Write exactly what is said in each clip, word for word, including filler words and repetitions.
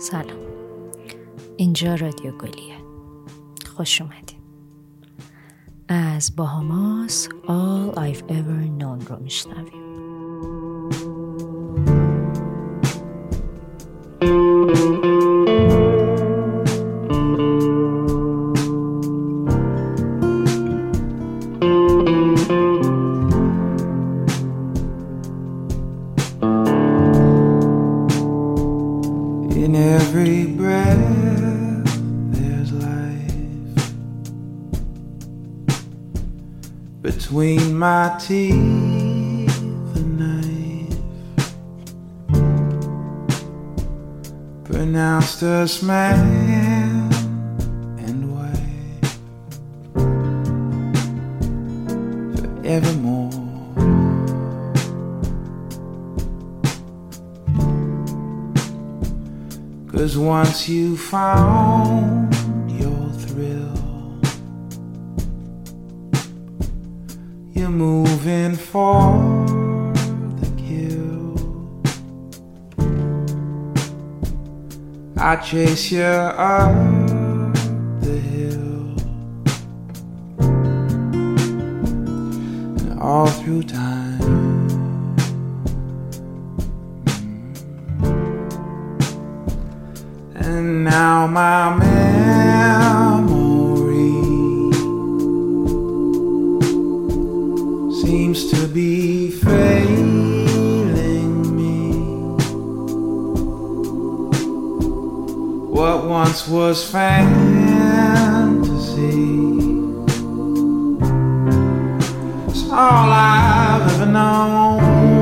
سلام، اینجا رادیو گلیه. خوش اومدین. از باهاماس All I've Ever Known رو میشنویم. In every breath there's life. Between my teeth a knife, pronounced us man and wife forevermore. Cause once you found your thrill, you're moving for the kill. I chase you up the hill, and all through time. And now my memory seems to be failing me. What once was fantasy is all I've ever known.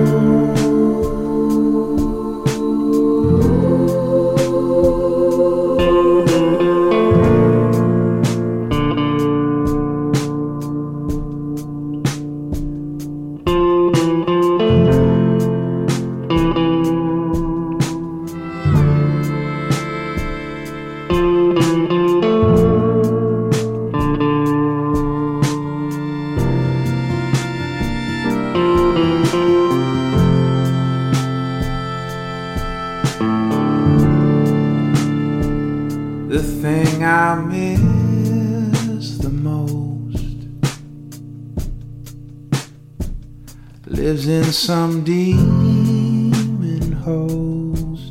The thing I miss the most lives in some demon host.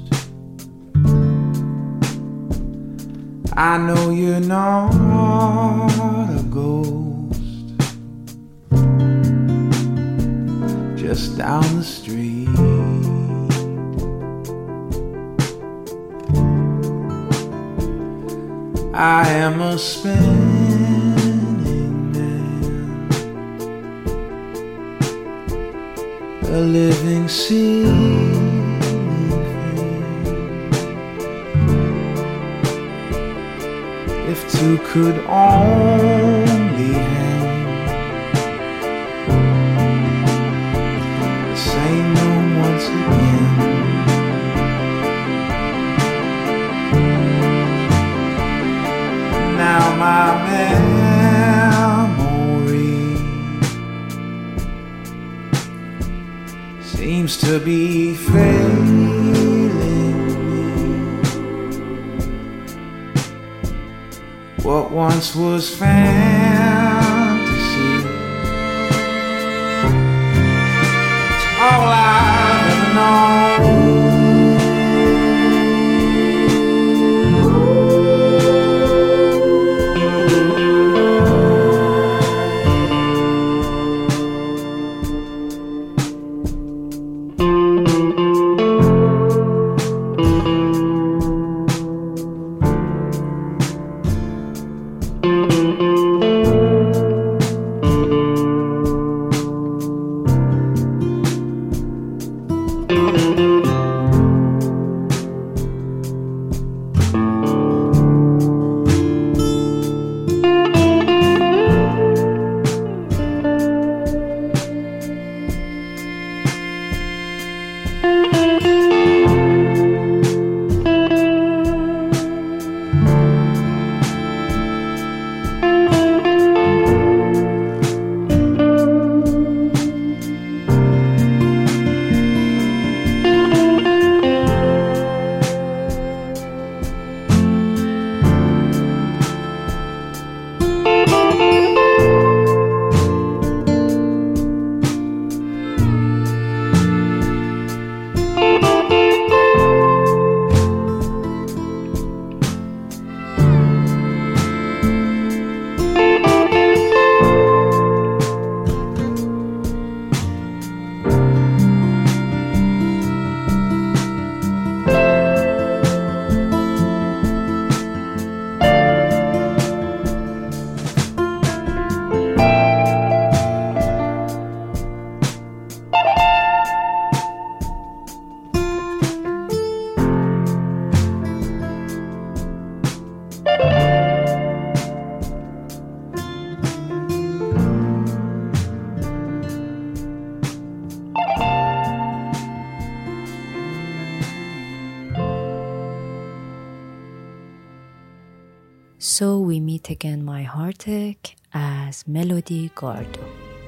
I know you're not a ghost just down the street. I am a spinning man, a living ceiling fan. If two could only hang the same room once again. Now my memory seems to be failing me. What once was fantasy, it's all I've ever known. So We Meet Again My Heartache از ملودی گاردو.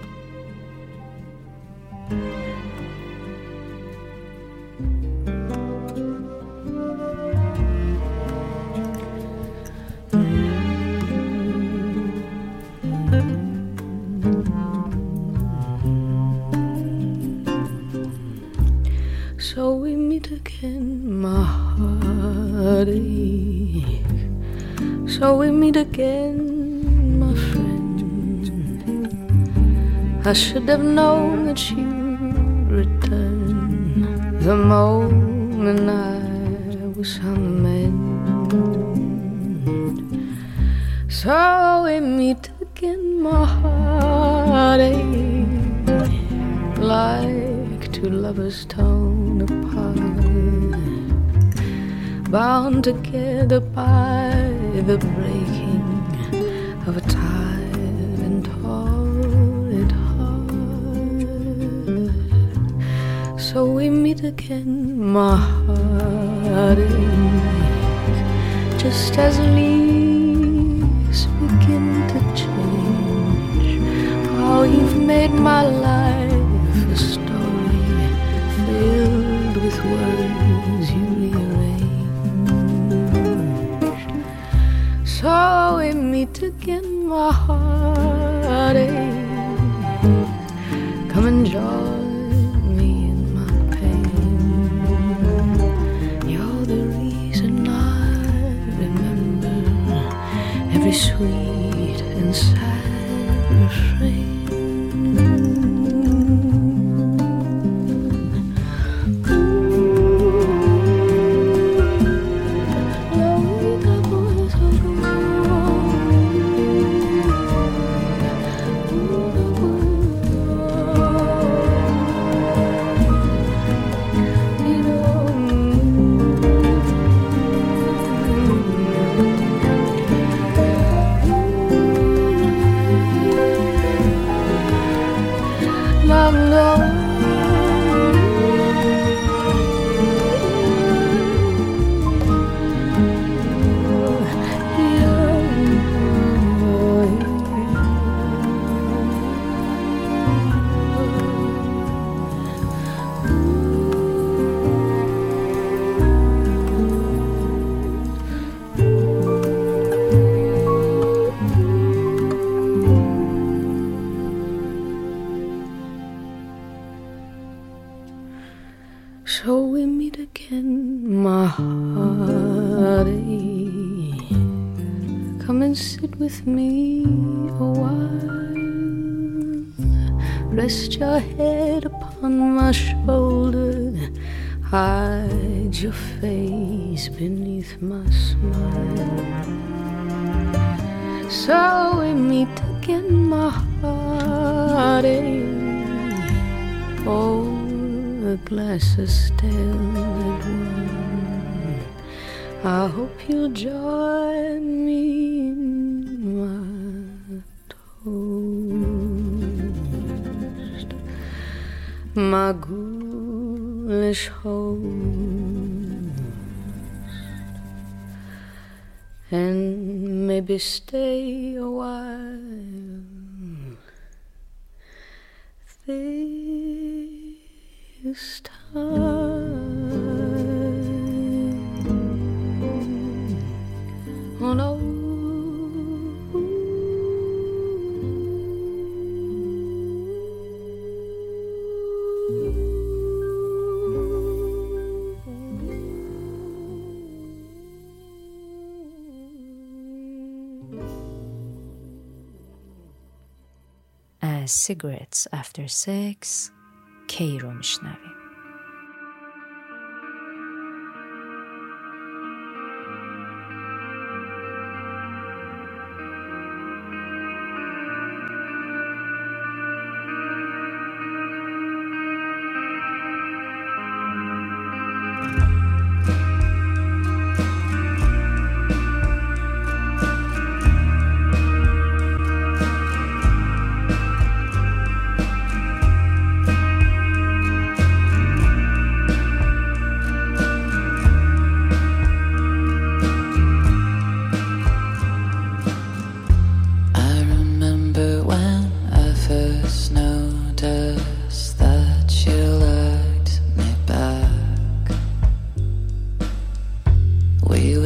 So we meet again, my heartache. So we meet again, my friend. I should have known that you'd return the moment I was on the mend. So we meet again, my heartache, like two lovers torn apart, bound together by the breaking of a tired and torrid heart. So we meet again, my heartache, just as leaves begin to change. How you've made my life a story filled with words you rearranged. So we meet again, my heartache. Come and join me in my pain. You're the reason I remember every sweet and sad refrain. So we meet again, my heartache. Come and sit with me a while. Rest your head upon my shoulder. Hide your face beneath my smile. So we meet again, my heartache. Oh, the glass is still at one. I hope you'll join me in my toast, my ghoulish host, and maybe stay a while. This time, oh no. از Cigarettes After Sex کی رو میشنویم.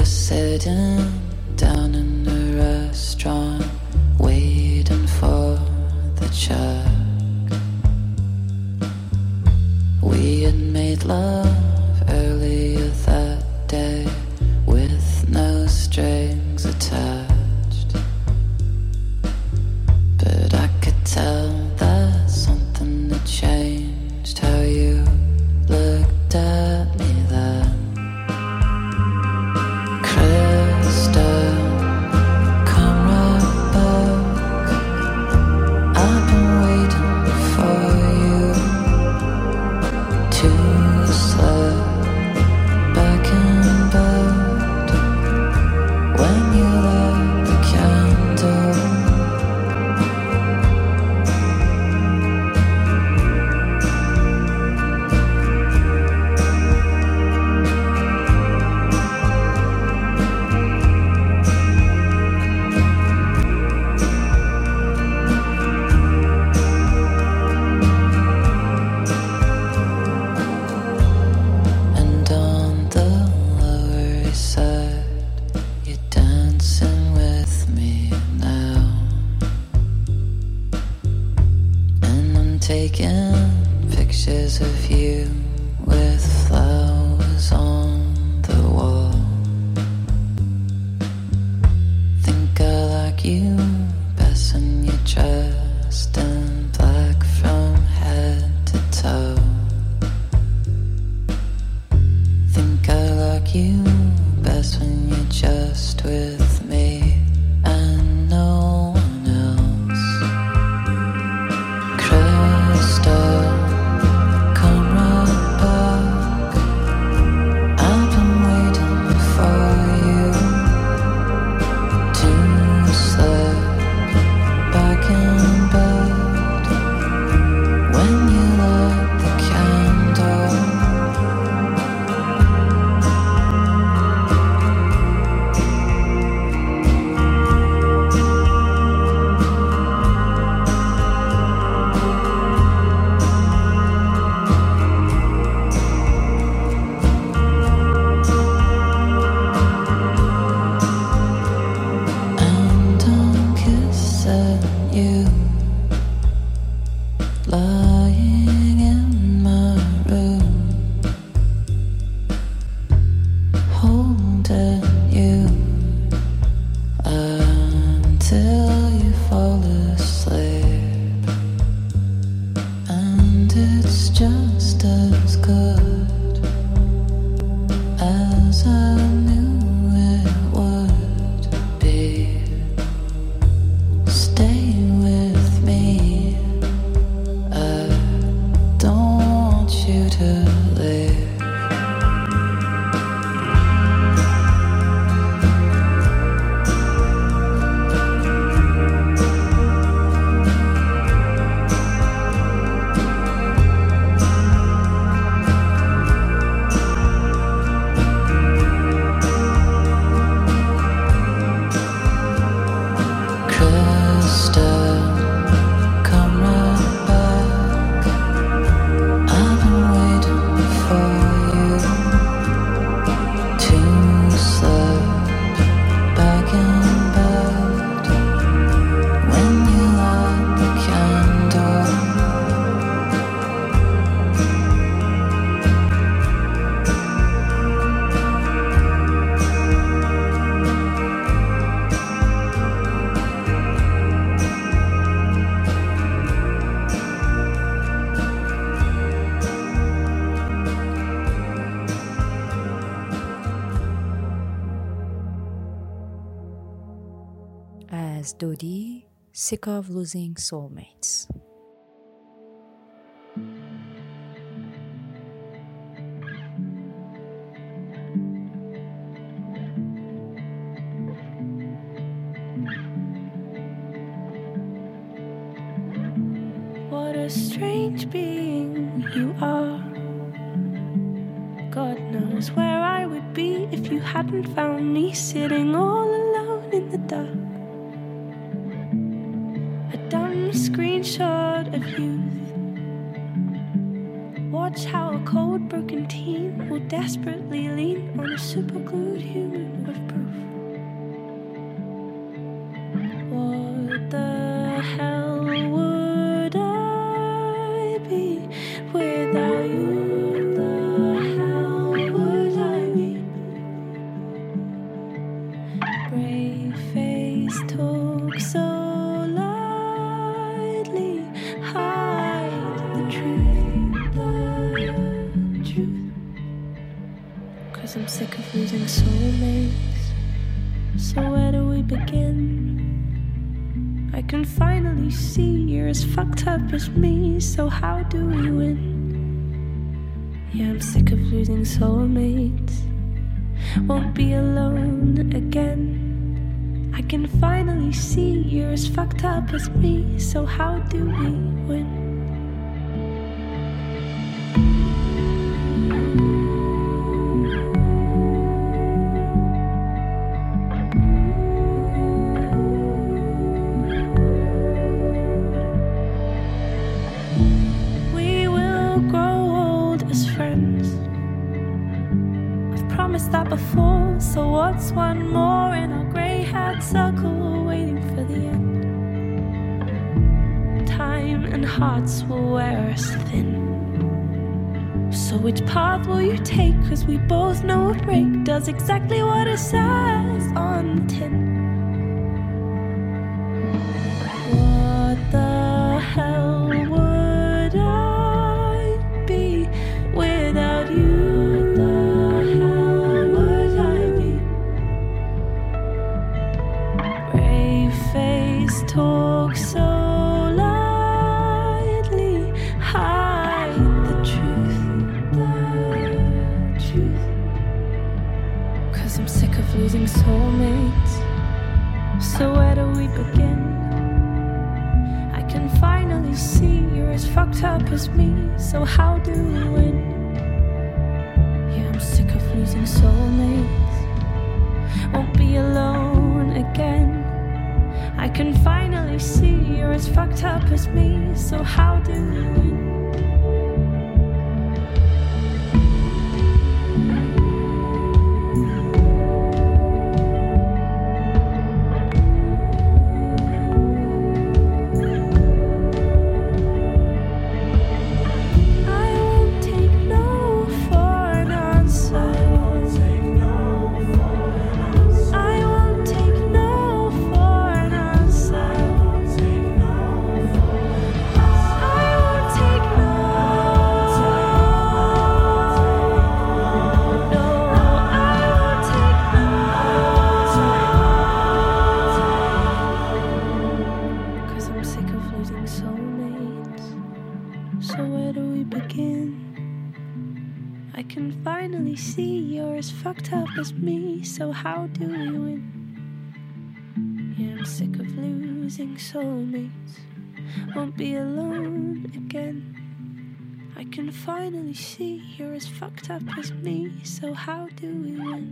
were sitting down in a restaurant, waiting for the check. We had made love earlier that day with no strings attached, but I could tell that something had changed, how you looked at me then. Krista, come right back. I've been waiting for you to slip back in bed when you light the candle. And on the Lower East Side, you're dancing with me now, and I'm taking pictures of you with flowers on the wall. Think I like you best when you're dressed in black from head to toe. Think I like you best when you're just with me and no one else. Krista, come right back. I've been waiting for you to slip back in bed when you light the candle. And I'm kissing you, lying in my room, holding you until you fall asleep. And it's just as good as I knew it would be. Stay with me, I don't want you to leave. Krista, come right back. I've been waiting for you to slip back in bed when you light the candle. As Dodi, sick of losing soulmates. What a strange being you are. God knows where I would be if you hadn't found me sitting all alone in the dark. A dumb screenshot of youth. Watch how a cold broken teen will desperately lean on a superglued human. What losing soulmates. So where do we begin? I can finally see you're as fucked up as me. So how do we win? Yeah, I'm sick of losing soulmates. Won't be alone again. I can finally see you're as fucked up as me. So how do we win? That before, so what's one more in our grey-haired circle waiting for the end? Time and hearts will wear us thin. So which path will you take? Cause we both know a break does exactly what it says on the tin. What the hell would I be without you? Talk so lightly, hide the truth, the truth. Cause I'm sick of losing soulmates. So where do we begin? I can finally see you're as fucked up as me. So how do we win? Yeah, I'm sick of losing soulmates. Won't be alone again. I can finally see you're as fucked up as me. So how do we win? I won't take no for an answer. I won't take no for an answer. I can finally see you're as fucked up as me. So how do we win? Yeah, I'm sick of losing soulmates. Won't be alone again. I can finally see you're as fucked up as me. So how do we win?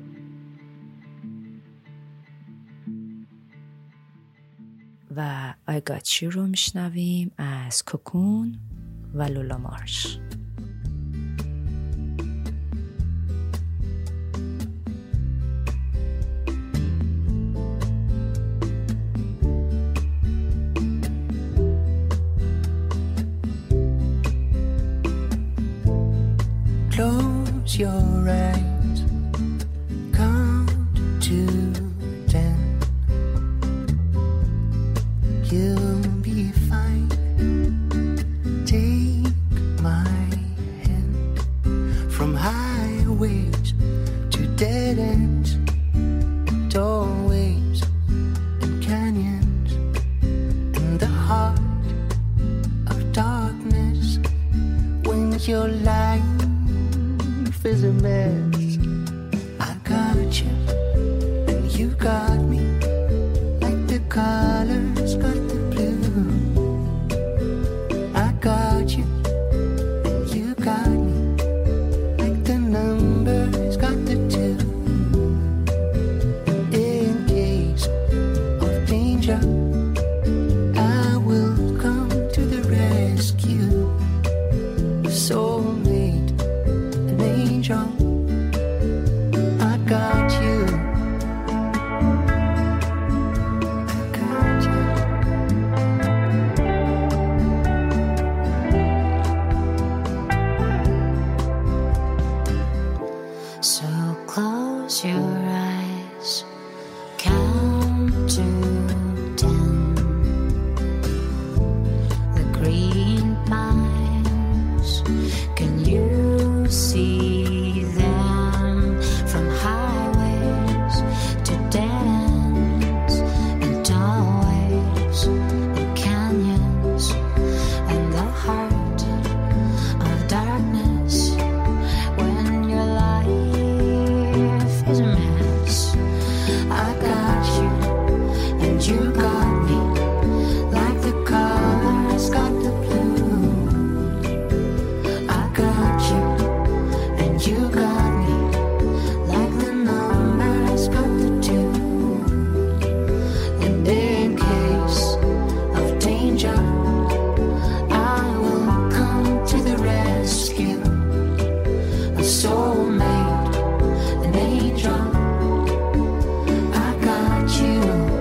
و I Got You رو میشنویم از کوکون و لولا مارش. Close your eyes, count to ten. You'll be fine. Take my hand. From highways to dead ends, doorways and canyons, in the heart of darkness, when your life is a mess. I got you and you got me, like the colors got the blue. I got you and you got me, like the numbers got the two. In case of danger, I will come to the rescue. Soulmate, an angel, I got you. I got you. So close your eyes, count to ten. The green pines, can you see them from high? drunk. I got you.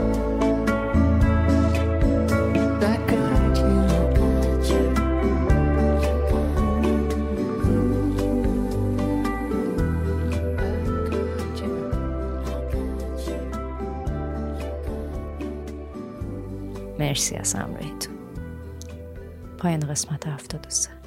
I got you. مرسی از همراهیتون. پایان قسمت هفتاد و سه.